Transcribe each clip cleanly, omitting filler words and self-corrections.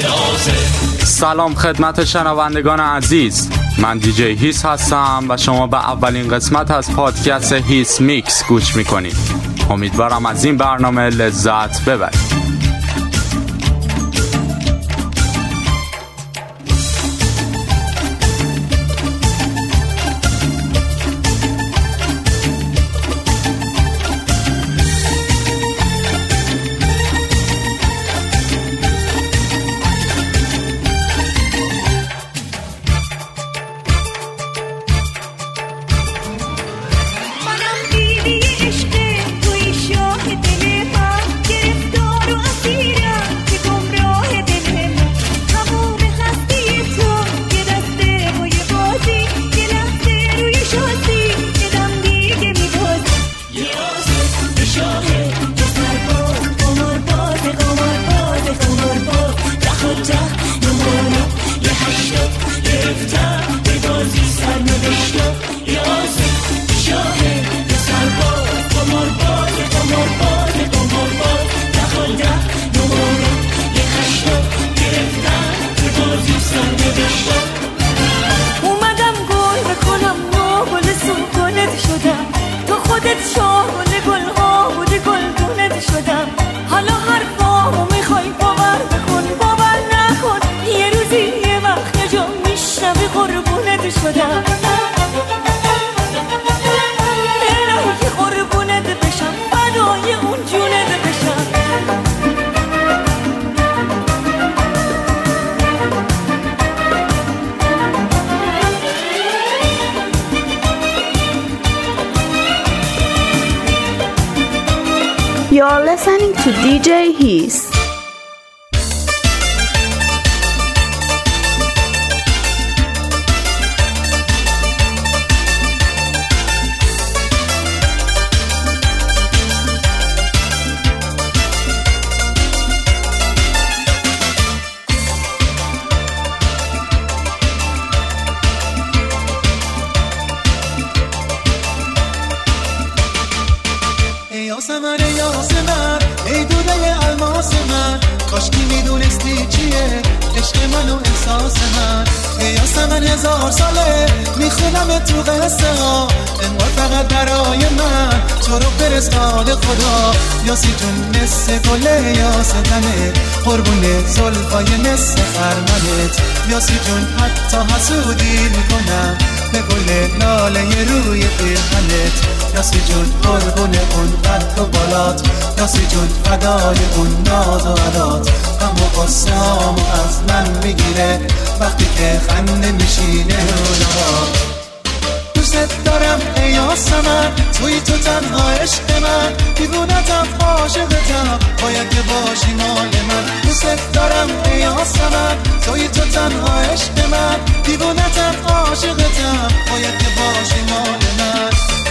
سلام خدمت شنوندگان عزیز، من دیجی هیس هستم و شما به اولین قسمت از پادکست هیس میکس گوش میکنید. امیدوارم از این برنامه لذت ببرید. You're listening to DJ Hees. هزار ساله میخونم تو قصه ها انگار فقط برای من تو رو فرستاده خدا. یاسی جون مثل گله یاستنه قربون زلفای مثل خرمنت. یاسی جون حتی حسودی میکنم به گل لاله روی پیرهنت. یاسی جون قربون اون قد و بالات. یاسی جون فدای اون ناز و عدات. اما قصه‌امو از من میگیره وقتی که خنده میشینه رو لبات. دوست دارم ای یاسمن توی تو تنها عشق من. دیوونتم عاشقتم باید که باشی مال من. دوست دارم ای یاسمن توی تو تنها عشق من. دیوونتم عاشقتم باید که باشی مال من.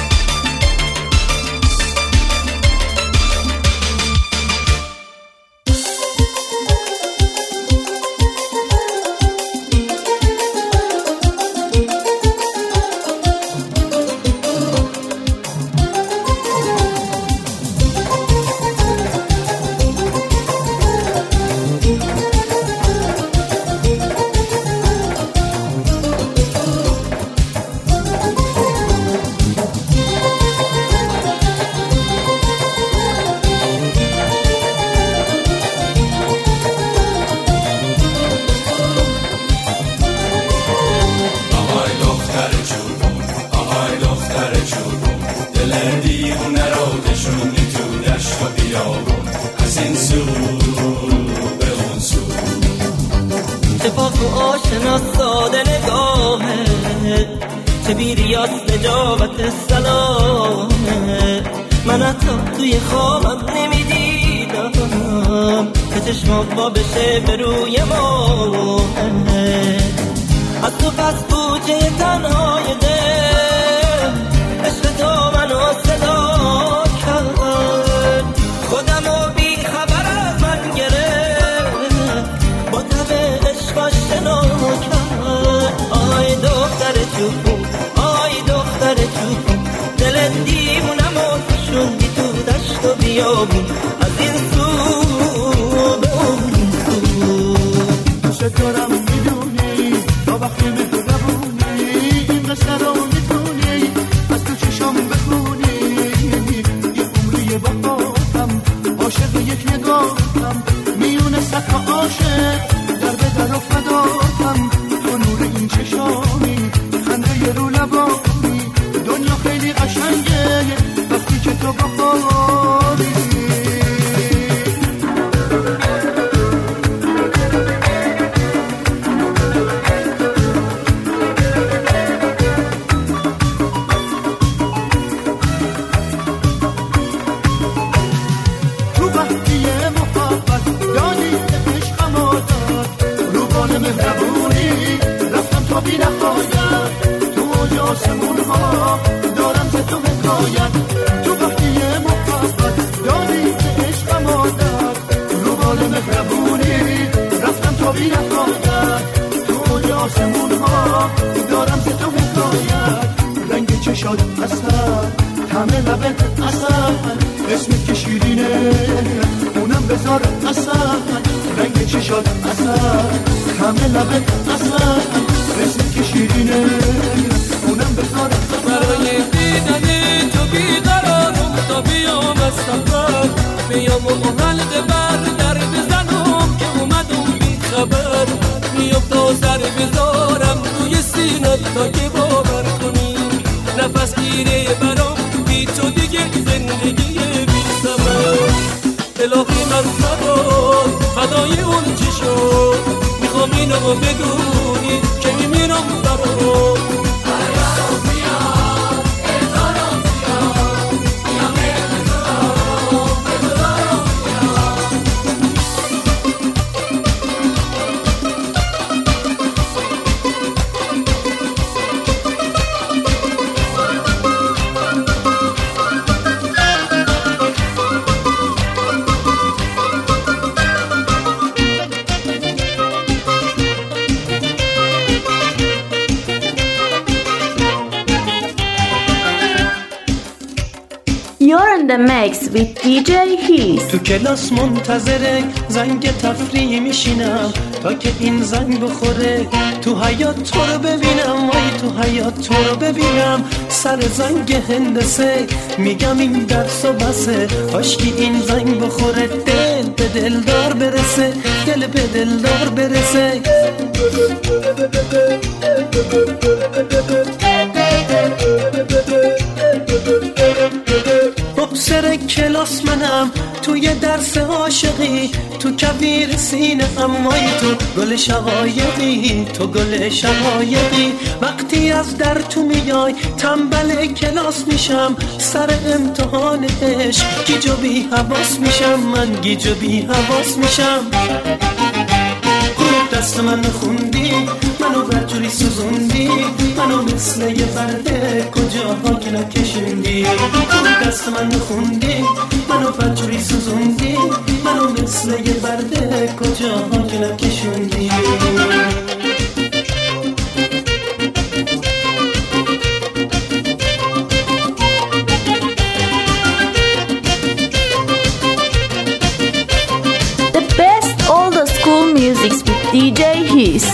آشنا ساده نگاهه چه بیریاز نجابت سلامه. من حتی توی خوابم نمیدیدم که چشمات با بشه به روی ما. از تو پس بوجه تنهای دل عشق تو منو صدا کرد. خودمو بی خبر از من گرفت با تب عشق آشنا کرد. آی دختر چوبون آی دختر چوبون دل دیوونمو کشوندی تو دشت و بیابون از این سو به اون سو. مهربونی رفتم تا بی نهایت تو موج آسمون ها دارم ز تو حکایت تو وقتی محبت دادی به عشقم عادت رو بال مهربونی رفتم تا بی نهایت تو موج آسمون ها دارم ز تو حکایت رنگ چشات اصل طعم لبت اصل اسمت که شیرینه اونم بذار اصل رنگ چشات اصل طعم لبت اصل اسمت که شیرینه اونم بذار برای دیدن تو بیقرارم تا بیام از سفر بیام و حلق بر در بزنم که اومدم بی خبر میام تا سر بذارم روی سینت تا که باور کنی نفس گیره برام بی تو دیگه زندگی بی ثمر الهی من فدای اون چی شد میخوام اینو بدونی که میمیرم برام You're in the mix with DJ Hees. تو کلاس منتظر زنگ تفریح میشینم تا که این زنگ بخوره تو حیات تو رو ببینم وای تو حیات تو رو ببینم سر زنگ هندسه میگم این درس و بسه کاشکی این زنگ بخوره دل به دلدار برسه دل به دلدار برسه سر کلاس منم توی درس عاشقی تو کبیر سینه امای تو گل شقایقی تو گل شقایقی وقتی از در تو میای تنبل کلاس میشم سر امتحان عشق گیج و بی حواس میشم من گیج و بی حواس میشم خوب دست من خوندی منو برجوری سوزوندی منو مثل یه برده کجاها که نکشوندی خوب دست من خوندی منو برجوری سوزوندی منو مثل یه برده کجاها که نکشوندی The best old school music with DJ Hees.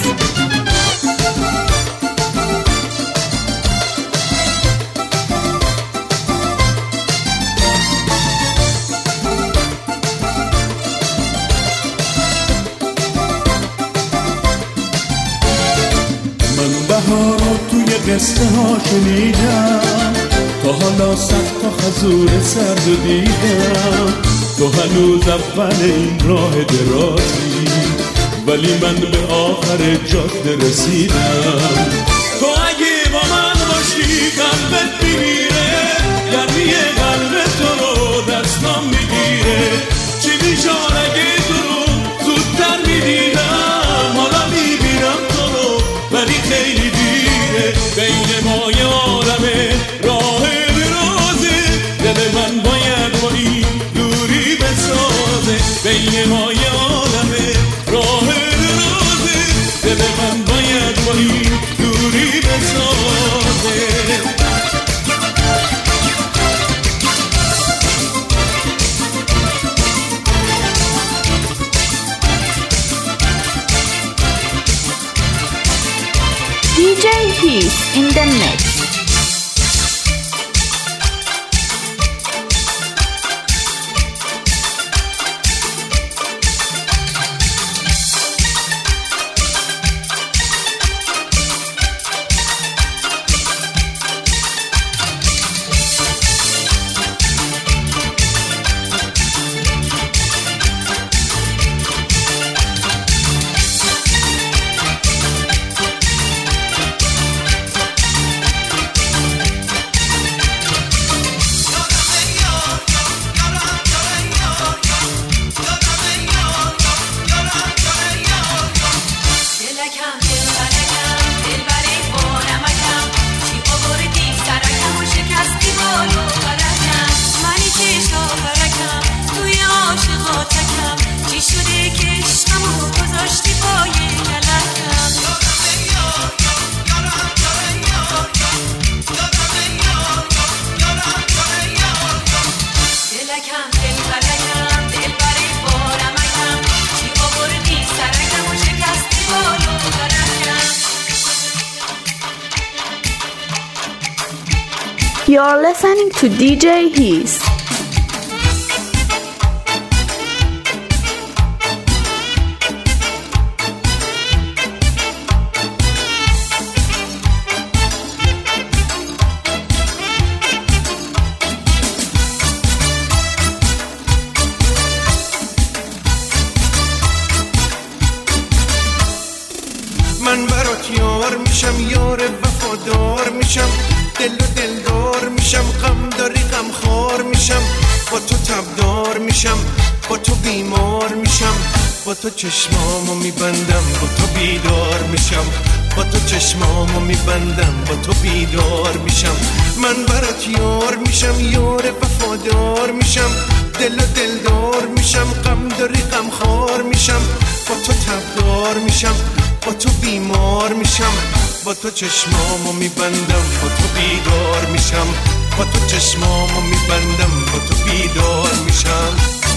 بهارا توی قصه ها شنیدم تا حالا صد تا خزور سرد و دیدم تو هنوز اول این راه درازی ولی من به آخر جاده رسیدم تو اگه با من باشی قلبت میمیره گرمی قلب تو رو دستم میگیره چی میشان اگه تو رو زودتر میدیدم حالا میبینم تو رو ولی خیلی دیره بین ما یه عالمه راه درازه دل من باید با این دوری بسازه بین ما یه عالمه راه درازه دل من باید با این دوری بسازه DJ Hees in the mix. You're listening to DJ His. من برات یار میشم، یار وفادار میشم، دل و دلدار میشم، غم داری غم خار میشم، با تو تبدار میشم، با تو بیمار میشم، با تو چشمامو میبندم، با تو بیدار میشم، با تو چشمامو میبندم، با تو بیدار میشم. من برات یار میشم، یار وفادار میشم، دل و دلدار میشم، غم داری غم خار میشم، با تو تبدار میشم، با تو بیمار میشم، با تو چشمامو میبندم، با تو بیدار میشم، با تو چشمامو میبندم، با تو بیدار میشم.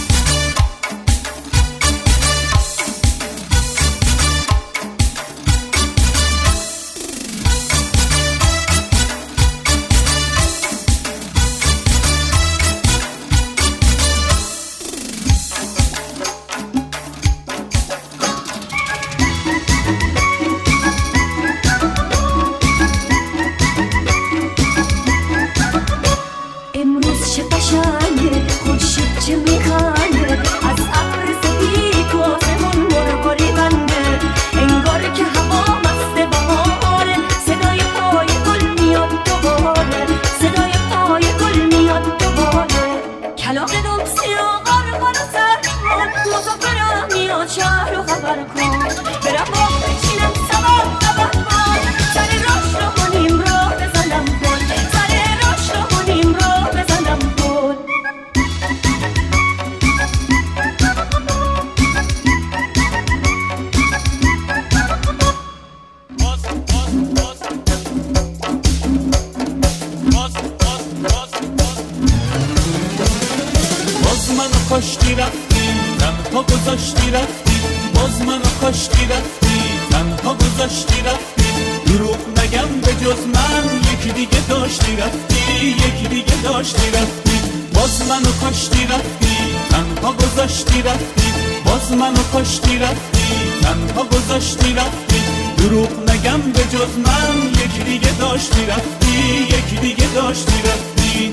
کاشتی رفتی تنها گذاشتی رفتی، باز منو کاشتی رفتی تنها گذاشتی رفتی. دروغ نگم به جز من یکی دیگه داشتی رفتی، یکی دیگه داشتی رفتی. باز منو کاشتی رفتی تنها گذاشتی رفتی، باز منو کاشتی رفتی تنها گذاشتی رفتی. دروغ نگم به جز من یکی دیگه داشتی رفتی، یکی دیگه داشتی رفتی.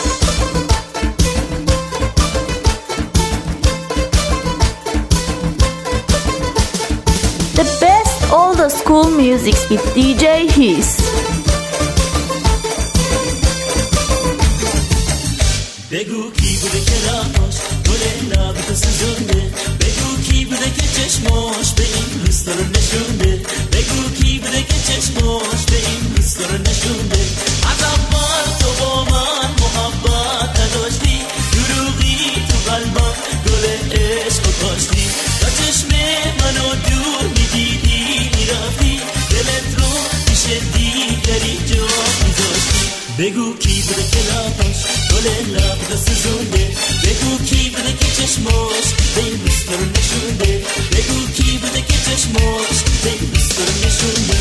The best old school music with DJ His. بگو کی بوده که راهاش گل لبت سوزونده، بگو کی بوده که چشماش به این روستا رو نشونده، بگو کی بوده که چشماش به این روستا رو نشونده. از اول تو با من محبت نداشتی، دروغی تو قلبم گل عشق کاشتی. تا چشم منو دور میدیدی میرفتی، دلت رو پیش دیگری جا میذاشتی. بگو کی بوده که لباش گل لب سوزونده، بگو کی بوده که چشماش به این روستا رو نشونده، بگو کی بوده که چشماش به این روستا رو نشونده.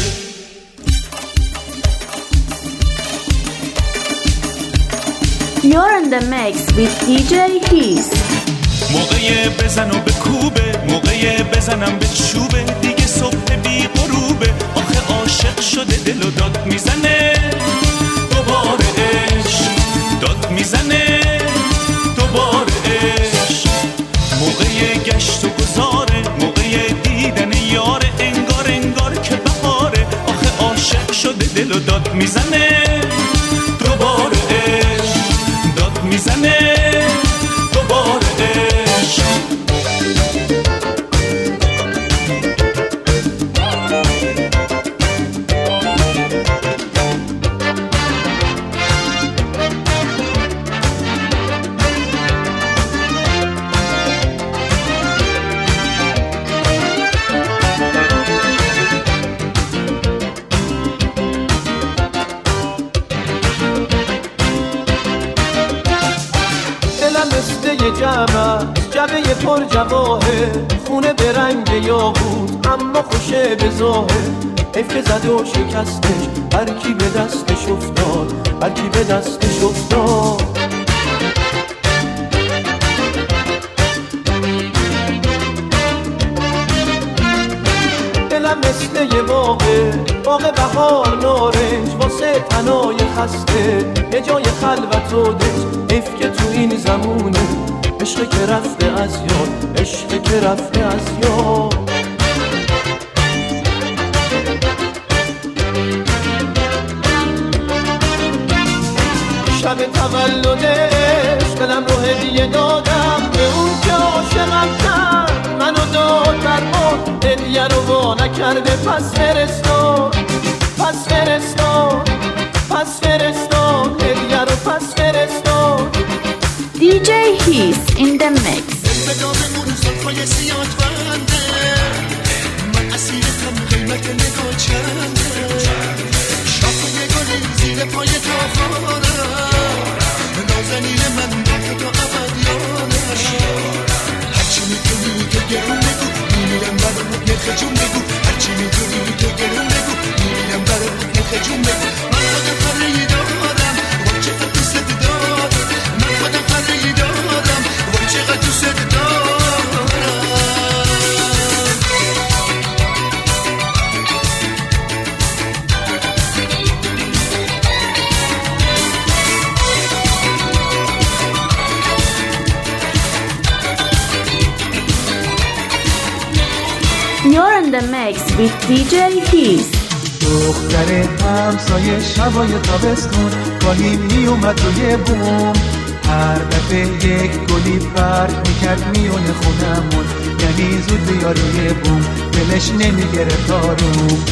You're in the mix with DJ His. موقع بزن و بکوبه، موقع بزنم به چوبه، دیگه صبح بی غروبه. آخه عاشق شده دل و داد میزنه دوباره عشق، داد میزنه دوباره عشق. موقع گشت و گذاره، موقع دیدن یاره، انگار انگار که بهاره. آخه عاشق شده دل و داد میزنه دوباره عشق، داد میزنه دوباره عشق. پر جواهر، خونه به رنگ یاقوت اما خوشه به ظاهر. حیف که زد و شکستش، هر کی به دستش افتاد، هر کی به دستش افتاد. دلم مثل یه باغ بهار نارنج، واسه تنای خسته یه جای خلوت و دنج. حیف که تو این زمونه عشق که رفته از یاد، عشق که رفته از یاد. شب تولدش دلم رو هدیه دادم به اون که عاشقم کرد، منو داد در باد، هدیه رو وا نکرده. پس فرستاد، پس فرستاد، پس فرستاد، هدیه رو پس فرستاد. DJ Hees in the mix. بداممون زلفای سیاد بنده، من اسیرتم قیمت نگاه چنده. شاخه گلی زیر پای تاخارم، نازنین من با تو ابدیانم. هرچی میتونی تو گرون بگو، میمیرم برای نرخ جون بگو. هرچی میتونی تو گرون بگو، میمیرم برای نرخ جون بگو. من خودم خریدارم و چقدر دوست دارم، من خودم خریدارم و چقدر دوست دارم. You're in the mix with DJ Hees. دختر همسایه شبای تابستون گاهی می اومد روی بوم، هر دفعه یک گلی فرق میکرد میونه خونمون. یعنی زود بیا روی بوم، دلش نمیگرفت آروم.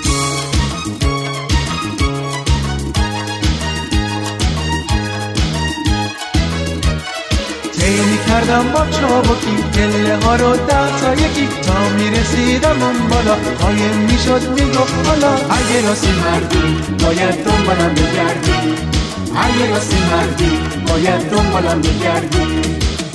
می کردم با چابکی گله ها رو 10 تا یکی، تا میرسیدم اون بالا قایم میشد میگفت حالا اگه راستی مردی باید دنبالم بگردی، اگه راستی مردی باید دنبالم بگردی.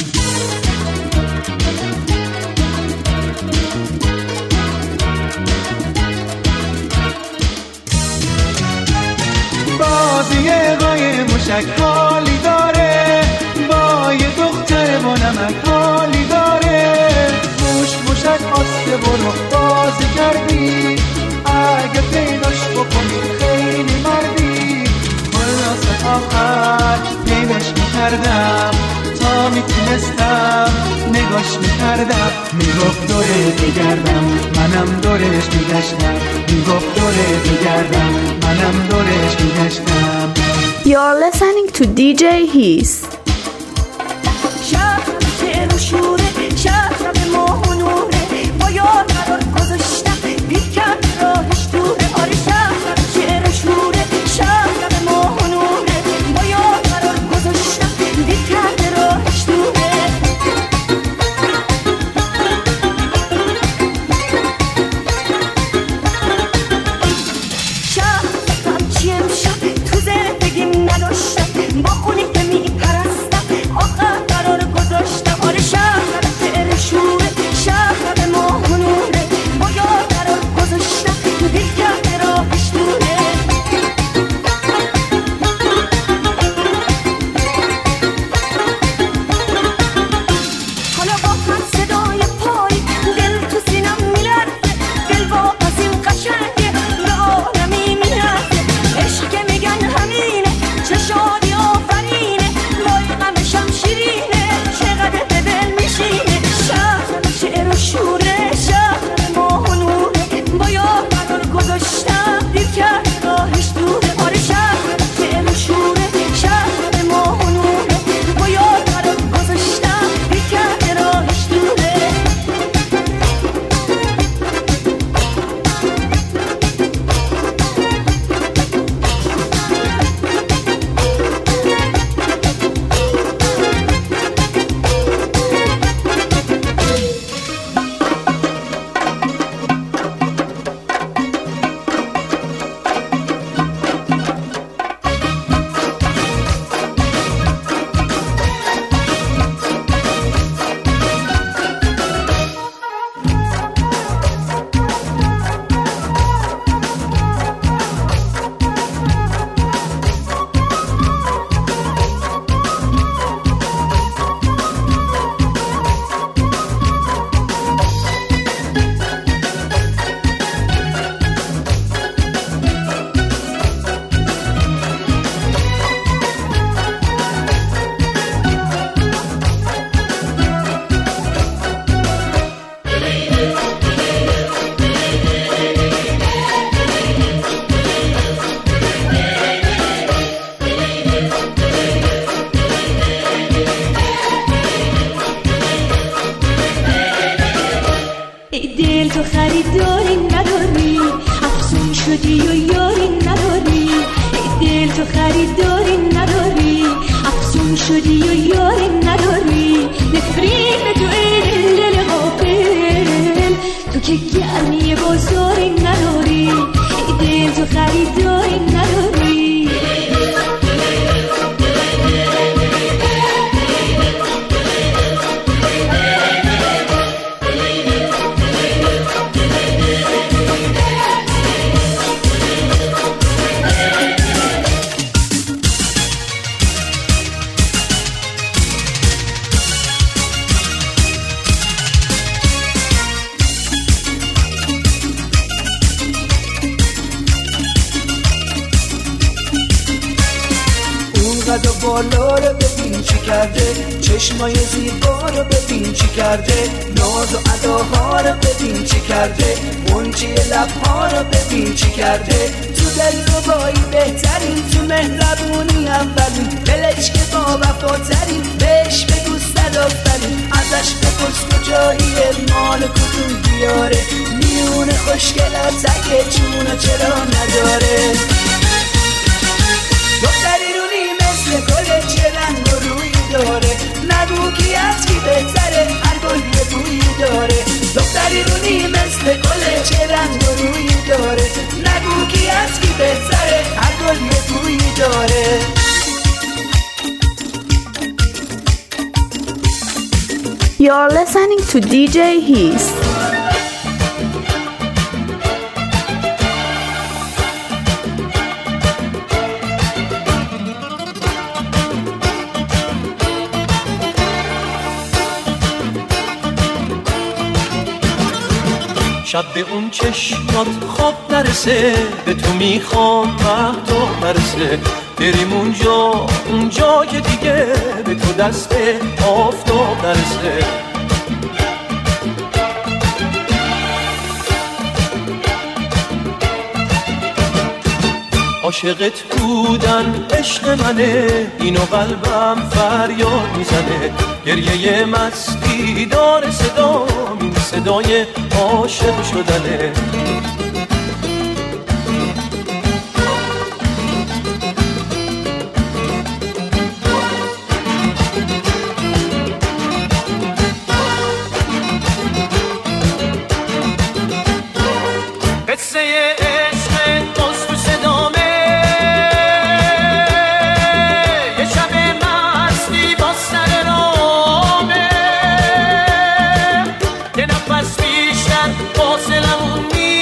بازی قایم موشک حالی داره، با یه دختر با نمک حالی داره. موشک آسته برو بازی کردی، اگه پیداش بکنی خیلی مردی. خلاص آخر پیداش میکردم، تا میتونستم نگاش میکردم. میگفت دوره بگردم، منم دورش میگشتم. میگفت دوره بگردم، منم دورش میگشتم. You're listening to DJ Hees. شهر که رو شوره، شهر به ماه و نوره، باید قرار گذاشتم بیکن راهش دوره. آره شهر که رو شوره، شهر به ماه و نوره، باید قرار گذاشتم بیکن راهش دوره. شهر همچی امشب تو زندگیم نداشتم، با اونی که میپرستم آخر قرار گذاشتم. آره شهر به شوره، شهر به ماه و نوره، باید قرار گذاشتم دیگر راهش دوره. حالا با هر صدای پای دل تو سینم میلرزه، دل واقعا این قشنگه به عالمی میرزه. عشق که میگن همینه، چه شادی آفرینه، وای غمشم شیرینه، چقدر به دل میشینه. شهر شعر و شوره، شهر ماه و نوره، باید قرار گذاشتم دیر کرد راهش دوره. آره شهر شعر و شوره، شهر ماه و نوره، باید قرار گذاشتم دیر کرد راهش دوره. ای دل تو خریداری نداری، افسون شدی و یاری نداری. ای دل تو خریداری نداری، افسون شدی و یاری نداری. نفرین تو ای دل غافل، تو که گرمی بازاری نداری. ای دل تو خریداری نداری. قد و بالا رو ببین چی کرده، چشمای زیبا رو ببین چی کرده، ناز و اداها رو ببین چی کرده، منچی لبها رو ببین چی کرده. تو دلربایی بهترین، تو مهربونی اولین، دلش که با وفاترین، بهش بگو صد آفرین. ازش بپرس کجاییه، مال کدوم دیاره، میونه خوشگلات اگه جونو چرا نداره. دختری رونی مثل گل چه رنگ و روی داره، نگو کی از کی بهتره، هر گل یه بویی داره. دختری رونی مثل گل چه رنگ و روی داره، نگو کی از کی بهتره، هر گل یه بویی داره. You're listening to DJ His. شب به اون چشمات خواب نرسه، به تو میخوام مهتاب نرسه. بریم اونجا که دیگه به تو دست آفتاب نرسه. عاشقت بودن عشق منه، اینو قلبم فریاد میزنه. گریه مستی داره صدا، این صدای عاشق شدنه. قصه عشق تو صدامه، یه شب مستی با سر رامه. یه نفس بیشتر فاصلمون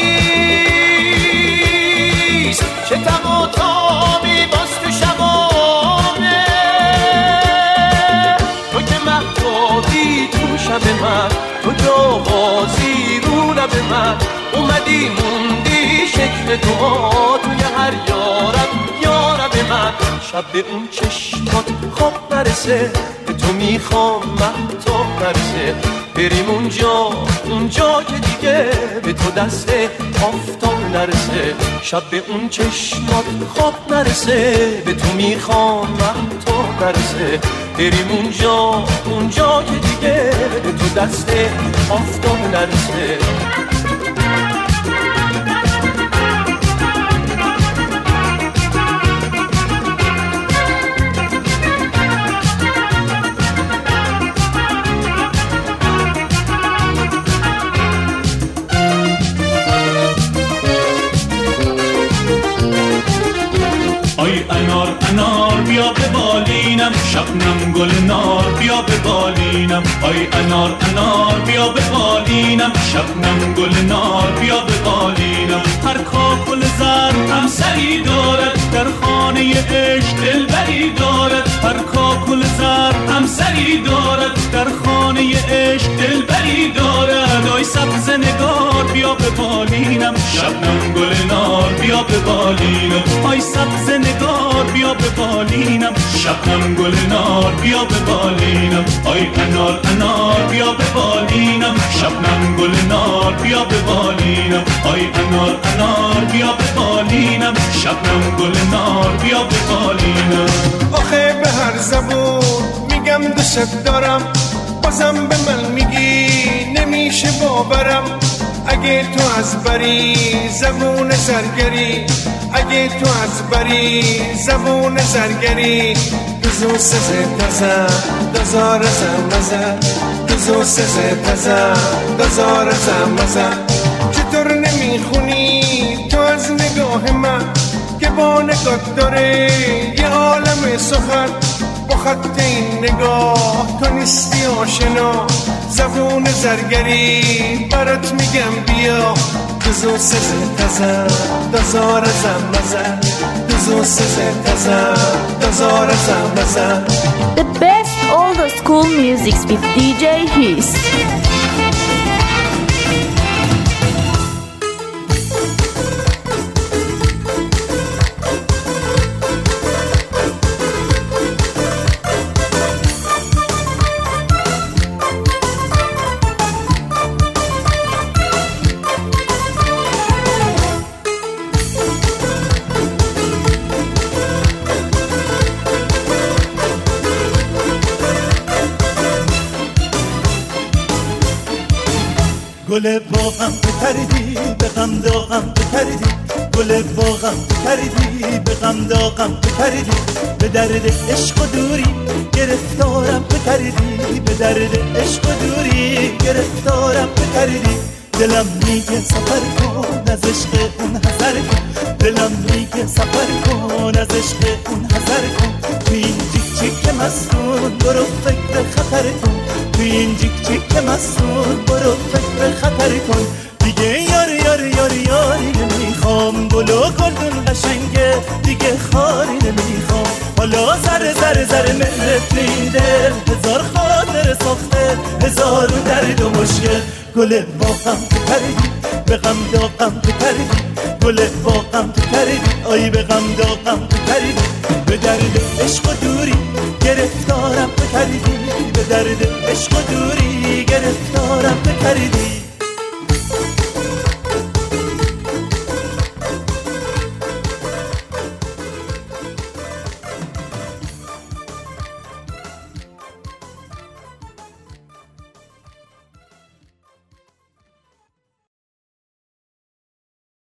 نیست، چه تم و تامی باز تو شبامه. تو که مهتابی تو شب من، تو که آغازی رو لب من. اومدی موندی شکل تو توی هر یارب من. شب به اون چشمات خواب نرسه، به تو میخوام مهتاب نرسه. بریم اونجا که دیگه به تو دست آفتاب نرسه. شب به اون چشمات خواب نرسه، به تو میخوام مهتاب نرسه. بریم اونجا که دیگه به تو دست آفتاب نرسه. انار بیا به بالینم، شبنم گل نار بیا به بالینم. آی انار بیا به بالینم، شبنم گل نار بیا به بالینم. هر کاکل زرد هم سری دارد، در خانه عشق دلبری دارد. هر کاکل زرد هم سری دارد، در خانه عشق دلبری دارد. آی سبز نگار بیا به بالینم، شبنم گل نار بیا به بالینم. آی سبز نگار بیا به بالینم، شبنم گل نار بیا به بالینم. آی انار بیا به بالینم، شبنم گل نار بیا به بالینم. آی انار بیا به بالینم، شبنم گل نار بیا به بالینم. آخه به هر زبون میگم دوست دارم، بازم به من میگی نمیشه نمیشه باورم اگه تو از بری زبون زرگری، اگه تو از بری زبون زرگری. دوزو سزه تزم دزار زمزم، دوزو سزه تزم دزار زمزم. چطور نمیخونی تو از نگاه من که با نگاه داره یه عالم سخن؟ با خط این نگاه تو نیستی آشنا، زبون زرگری برات میگم بیا. دوزو سزه تزم دزار زمزم، دوزو سزه تزم دزار زمزم. The best old school music with DJ Hiss. گل باغم بپریدی به غم داغم بپریدی، گل باغم بپریدی به غم داغم بپریدی. به درد عشق و دوری گرفتارم بپریدی، به درد عشق و دوری گرفتارم بپریدی. دلم میگه سفر کن از عشق اون حذر کن، دلم میگه سفر کن از عشق اون حذر کن. تو این جیک جیک مستون برو فکر خطر کن، تو این جیک جیک مستون برو فکر خطر کن. دیگه یاری یاری یاری یاری نمیخوام، گل و گلدون قشنگه دیگه خاری نمیخوام. حالا زره زره زره مهرت میده، هزار خاطر ساخته هزارون درد و مشکل. گل باغم بپریدی به غم داغم بپریدی، گل باغم بپریدی آی به غم داغم بپریدی. به درد عشق و دوری گرفتارم بپریدی، به درد عشق و دوری گرفتارم بپریدی.